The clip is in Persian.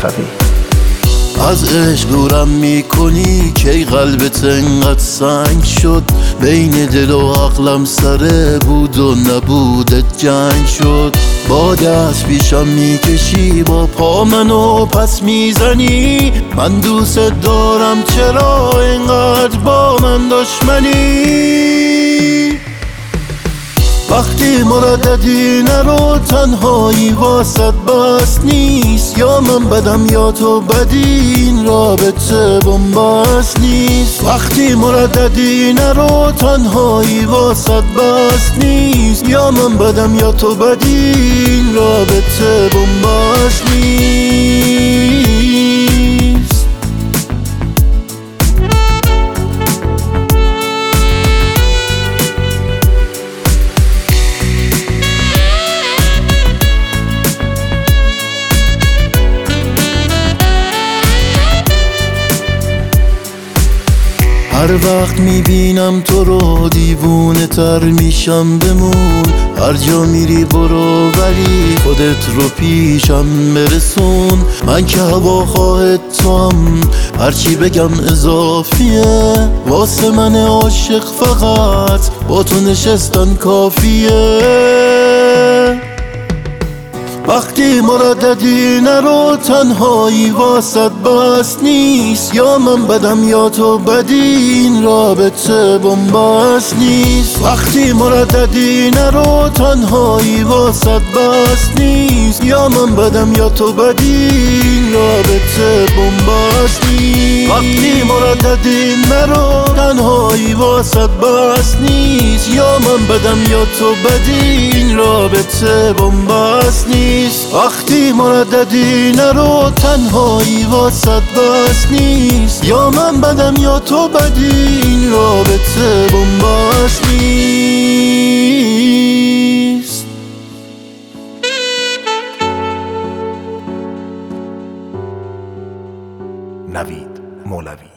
صفوی. از عشق دورم میکنی که قلبت انقدر سنگ شد، بین دل و عقلم سر بود و نبودت جنگ شد. با دست پیشم میکشی، با پا منو پس میزنی، من دوست دارم چرا اینقدر با من دشمنی؟ وقتی مرددی نرو، تنهایی واسد بس نیست، یا من بدم یا تو بدی، این رابطه بنبست نیست. وقتی مرددی نرو، تنهایی واسد بس نیست، یا من بدم یا تو بدی، این رابطه بنبست نیست. هر وقت میبینم تو رو دیوونه تر میشم، بمون هر جا میری برو، ولی خودت رو پیشم برسون. من که هواخواه تو هم، هرچی بگم اضافیه، واسه من عاشق فقط با تو نشستن کافیه. وقتی مرددی نرو، تنهایی واسد بس نیست، یا من بدم یا تو بدی، این رابطه بنبست نیست. وقتی مرددی نرو، تنهایی واسد بس نیست، یا من بدم یا تو بدی، این رابطه بنبست نیست. وقتی مرددی نرو، تنهایی واسد بس نیست، یا من بدم یا تو بدی، این رابطه بنبست نیست. وقتی مرددی نرو، تنهایی واسد بس نیست، یا من بدم یا تو بدی، این رابطه بنبست نیست. نوید مولوی.